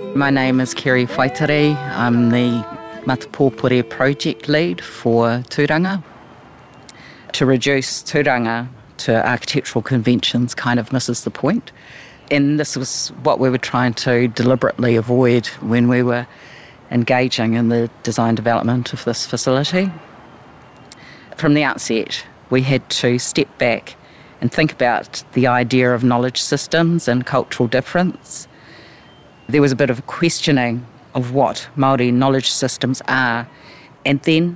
My name is Kerry Whaitere. I'm the Matapōpore project lead for Tūranga. To reduce Tūranga to architectural conventions kind of misses the point. And this was what we were trying to deliberately avoid when we were engaging in the design development of this facility. From the outset, we had to step back and think about the idea of knowledge systems and cultural difference. There was a bit of a questioning of what Māori knowledge systems are and then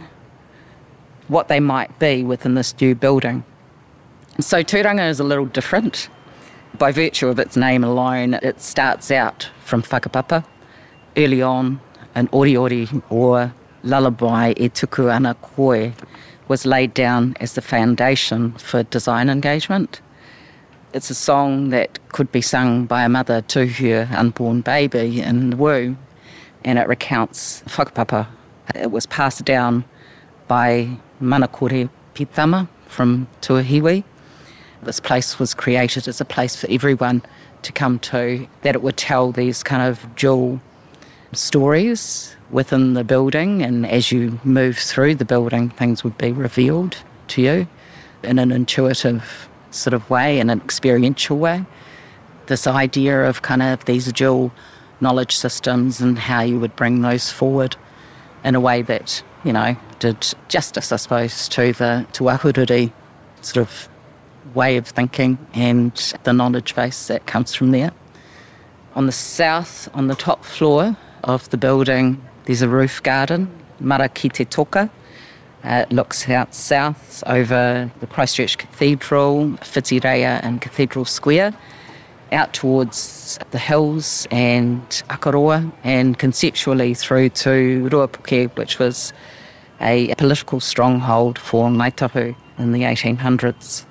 what they might be within this new building. So Tūranga is a little different. By virtue of its name alone, it starts out from whakapapa. Early on, an oriori or lullaby e tuku ana koe was laid down as the foundation for design engagement. It's a song that could be sung by a mother to her unborn baby in the womb, and it recounts whakapapa. It was passed down by Manakore Pitama from Tuahiwi. This place was created as a place for everyone to come to, that it would tell these kind of dual stories within the building, and as you move through the building, things would be revealed to you in an intuitive sort of way, in an experiential way. This idea of kind of these dual knowledge systems and how you would bring those forward in a way that, you know, did justice, I suppose, to the Ahuriri sort of way of thinking and the knowledge base that comes from there. On the south, on the top floor of the building, there's a roof garden, Mara ki te toka. It looks out south over the Christchurch Cathedral, Whitireia and Cathedral Square, out towards the hills and Akaroa, and conceptually through to Ruapuke, which was a political stronghold for Ngāi Tahu in the 1800s.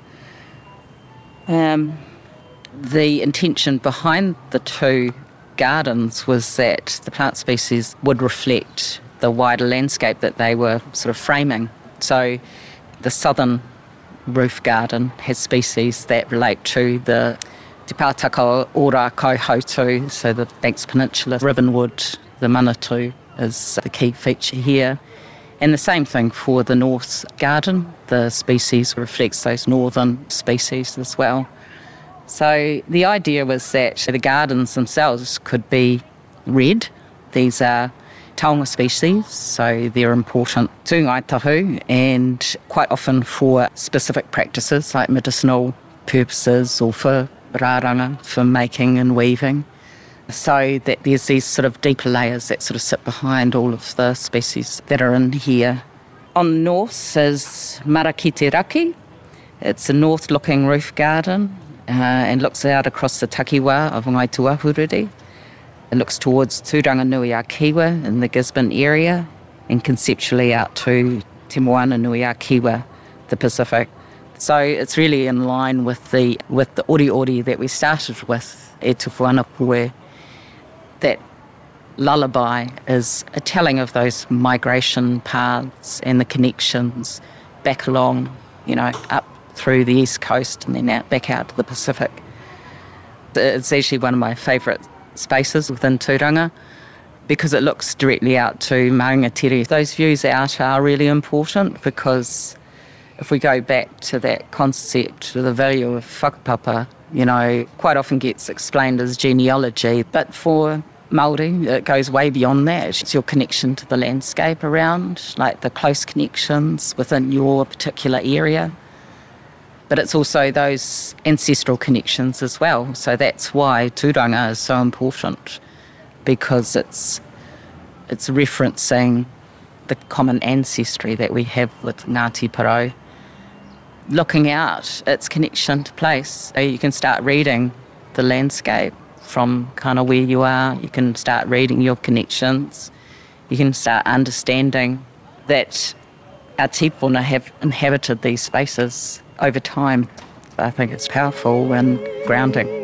The intention behind the two gardens was that the plant species would reflect the wider landscape that they were sort of framing. So the southern roof garden has species that relate to the Te Pātaka Ora Kauhautu, so the Banks Peninsula, ribbonwood, the manatū is the key feature here. And the same thing for the north garden. The species reflects those northern species as well. So the idea was that the gardens themselves could be red. These are taonga species, so they're important to Ngāi Tahu and quite often for specific practices like medicinal purposes or for rāranga, for making and weaving. So that there's these sort of deeper layers that sort of sit behind all of the species that are in here. On the north is Mara ki te raki. It's a north-looking roof garden and looks out across the takiwā of Ngāi Ahuriri. It looks towards Tūranga Nui a Kiwa in the Gisborne area and conceptually out to Te Moana Nui a Kiwa, the Pacific. So it's really in line with the oriori that we started with, e tuku ana koe. That lullaby is a telling of those migration paths and the connections back along, you know, up through the east coast and then out back out to the Pacific. It's actually one of my favourite spaces within Tūranga because it looks directly out to Maungatere. Those views out are really important because if we go back to that concept, the value of whakapapa, you know, quite often gets explained as genealogy, but for Māori, it goes way beyond that. It's your connection to the landscape around, like the close connections within your particular area. But it's also those ancestral connections as well. So that's why Tūranga is so important, because it's referencing the common ancestry that we have with Ngāti Porou. Looking out, its connection to place. So you can start reading the landscape from kind of where you are. You can start reading your connections. You can start understanding that our tipuna have inhabited these spaces over time. I think it's powerful and grounding.